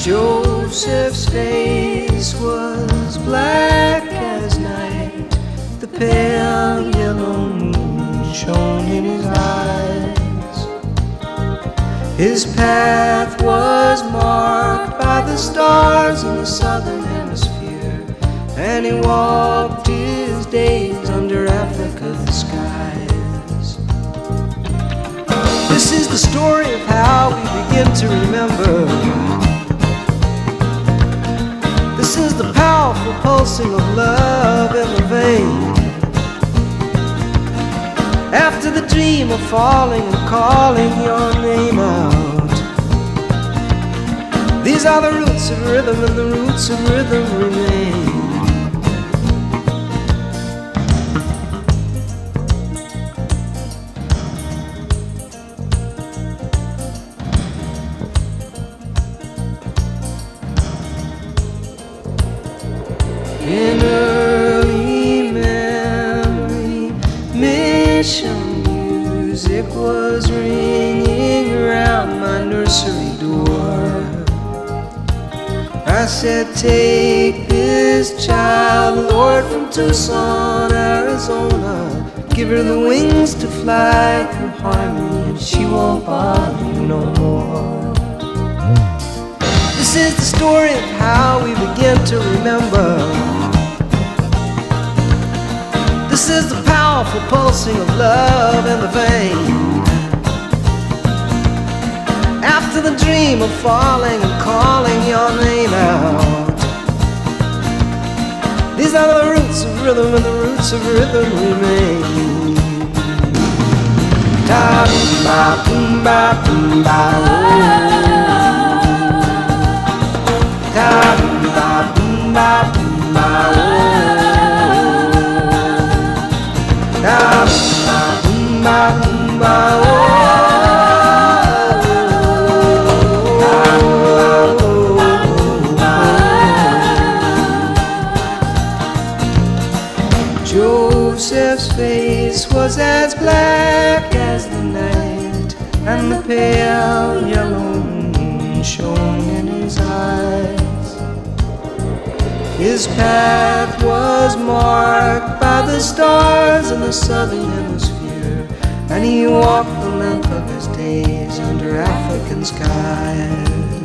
Joseph's face was black as night. The pale yellow moon shone in his eyes. His path was marked by the stars in the southern hemisphere, and he walked his days under Africa's skies. This is the story of how we begin to remember. This is the powerful pulsing of love in the vein. After the dream of falling and calling your name out, these are the roots of rhythm, and the roots of rhythm remain. In early memory, mission music was ringing around my nursery door. I said, take this child, Lord, from Tucson, Arizona. Give her the wings to fly through harmony, and she won't bother you no more. This is the story of how we begin to remember. This is the powerful pulsing of love in the vein. After the dream of falling and calling your name out, these are the roots of rhythm, and the roots of rhythm remain. Ta boom ba boom ba boom ba oh. Ta boom ba boom ba boom ba oh. Ta boom ba boom ba oh. Joseph's face was as black as the night, and the pale yellow moon shone in his eyes. His path was marked by the stars in the southern hemisphere, and he walked the length of his days under African skies.